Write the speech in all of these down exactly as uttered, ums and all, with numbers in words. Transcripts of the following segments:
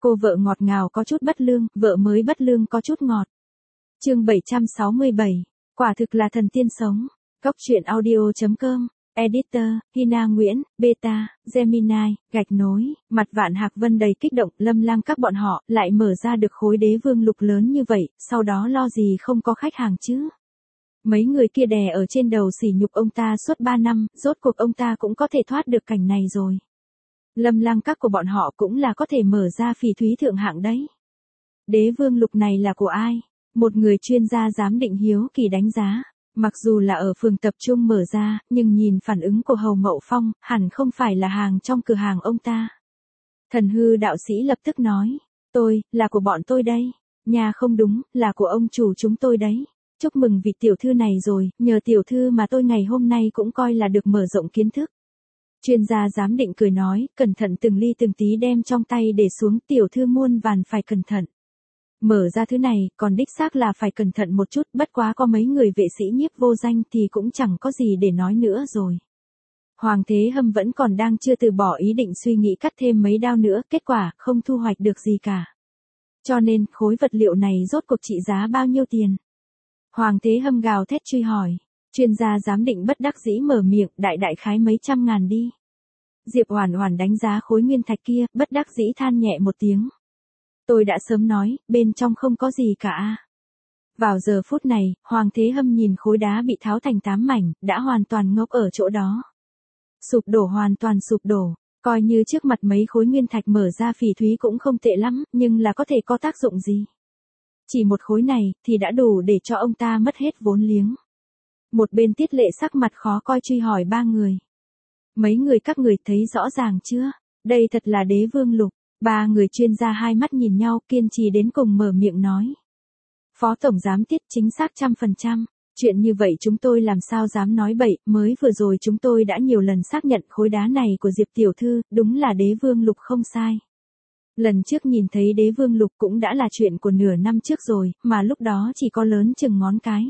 Cô vợ ngọt ngào có chút bất lương, vợ mới bất lương có chút ngọt. Chương bảy trăm sáu mươi bảy, quả thực là thần tiên sống. Góc truyện audio chấm com, Editor, Hina Nguyễn, Beta, Gemini, gạch nối, mặt Vạn Hạc Vân đầy kích động, Lâm Lang các bọn họ lại mở ra được khối đế vương lục lớn như vậy, sau đó lo gì không có khách hàng chứ. Mấy người kia đè ở trên đầu sỉ nhục ông ta suốt ba năm, rốt cuộc ông ta cũng có thể thoát được cảnh này rồi. Lâm Lang các của bọn họ cũng là có thể mở ra phỉ thúy thượng hạng đấy. Đế vương lục này là của ai? Một người chuyên gia giám định hiếu kỳ đánh giá. Mặc dù là ở phường tập trung mở ra, nhưng nhìn phản ứng của Hầu Mậu Phong, hẳn không phải là hàng trong cửa hàng ông ta. Thần hư đạo sĩ lập tức nói, tôi, là của bọn tôi đây. Nhà không đúng, là của ông chủ chúng tôi đấy. Chúc mừng vị tiểu thư này rồi, nhờ tiểu thư mà tôi ngày hôm nay cũng coi là được mở rộng kiến thức. Chuyên gia giám định cười nói, cẩn thận từng ly từng tí đem trong tay để xuống, tiểu thư muôn vàn phải cẩn thận. Mở ra thứ này, còn đích xác là phải cẩn thận một chút, bất quá có mấy người vệ sĩ nhiếp vô danh thì cũng chẳng có gì để nói nữa rồi. Hoàng Thế Hâm vẫn còn đang chưa từ bỏ ý định suy nghĩ cắt thêm mấy đao nữa, kết quả không thu hoạch được gì cả. Cho nên, khối vật liệu này rốt cuộc trị giá bao nhiêu tiền? Hoàng Thế Hâm gào thét truy hỏi. Chuyên gia giám định bất đắc dĩ mở miệng, đại đại khái mấy trăm ngàn đi. Diệp Oản Oản đánh giá khối nguyên thạch kia, bất đắc dĩ than nhẹ một tiếng. Tôi đã sớm nói, bên trong không có gì cả a. Vào giờ phút này, Hoàng Thế Hâm nhìn khối đá bị tháo thành tám mảnh, đã hoàn toàn ngốc ở chỗ đó. Sụp đổ, hoàn toàn sụp đổ, coi như trước mặt mấy khối nguyên thạch mở ra phỉ thúy cũng không tệ lắm, nhưng là có thể có tác dụng gì? Chỉ một khối này, thì đã đủ để cho ông ta mất hết vốn liếng. Một bên Tiết Lệ sắc mặt khó coi truy hỏi ba người. Mấy người các người thấy rõ ràng chưa? Đây thật là đế vương lục. Ba người chuyên gia hai mắt nhìn nhau, kiên trì đến cùng mở miệng nói. Phó Tổng Giám Tiết, chính xác trăm phần trăm. Chuyện như vậy chúng tôi làm sao dám nói bậy, mới vừa rồi chúng tôi đã nhiều lần xác nhận khối đá này của Diệp Tiểu Thư, đúng là đế vương lục không sai. Lần trước nhìn thấy đế vương lục cũng đã là chuyện của nửa năm trước rồi, mà lúc đó chỉ có lớn chừng ngón cái.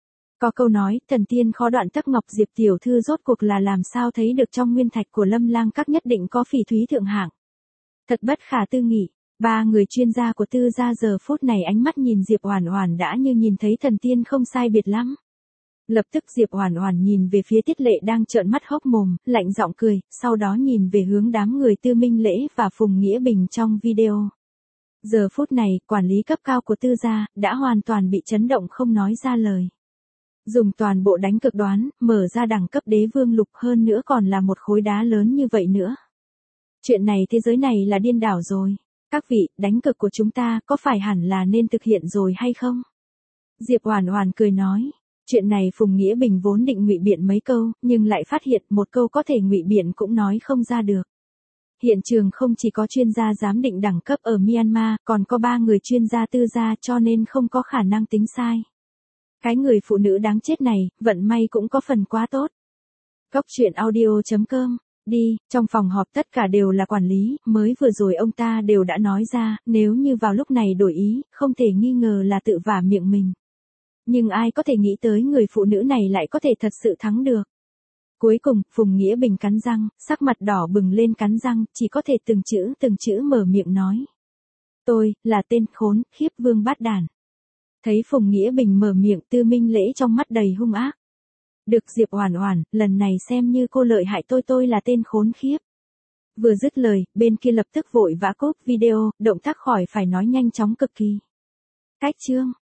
Có câu nói, thần tiên khó đoạn tấc ngọc, Diệp Tiểu Thư rốt cuộc là làm sao thấy được trong nguyên thạch của Lâm Lang các nhất định có phỉ thúy thượng hạng. Thật bất khả tư nghị, ba người chuyên gia của Tư gia giờ phút này ánh mắt nhìn Diệp Oản Oản đã như nhìn thấy thần tiên không sai biệt lắm. Lập tức Diệp Oản Oản nhìn về phía Tiết Lệ đang trợn mắt hốc mồm, lạnh giọng cười, sau đó nhìn về hướng đám người Tư Minh Lễ và Phùng Nghĩa Bình trong video. Giờ phút này, quản lý cấp cao của Tư gia đã hoàn toàn bị chấn động không nói ra lời. Dùng toàn bộ đánh cực đoán, mở ra đẳng cấp đế vương lục, hơn nữa còn là một khối đá lớn như vậy nữa. Chuyện này thế giới này là điên đảo rồi. Các vị, đánh cực của chúng ta có phải hẳn là nên thực hiện rồi hay không? Diệp Oản Oản cười nói. Chuyện này Phùng Nghĩa Bình vốn định ngụy biện mấy câu, nhưng lại phát hiện một câu có thể ngụy biện cũng nói không ra được. Hiện trường không chỉ có chuyên gia giám định đẳng cấp ở Myanmar, còn có ba người chuyên gia Tư gia, cho nên không có khả năng tính sai. Cái người phụ nữ đáng chết này, vận may cũng có phần quá tốt. Góc truyện audio chấm com. Đi, trong phòng họp tất cả đều là quản lý, mới vừa rồi ông ta đều đã nói ra, nếu như vào lúc này đổi ý, không thể nghi ngờ là tự vả miệng mình. Nhưng ai có thể nghĩ tới người phụ nữ này lại có thể thật sự thắng được. Cuối cùng, Phùng Nghĩa Bình cắn răng, sắc mặt đỏ bừng lên cắn răng, chỉ có thể từng chữ từng chữ mở miệng nói. Tôi, là tên khốn, khiếp vương bát đản. Thấy Phùng Nghĩa Bình mở miệng, Tư Minh Lễ trong mắt đầy hung ác. Được Diệp Oản Oản, lần này xem như cô lợi hại tôi tôi là tên khốn khiếp. Vừa dứt lời, bên kia lập tức vội vã cốp video, động tác khỏi phải nói nhanh chóng cực kỳ. Cách chương.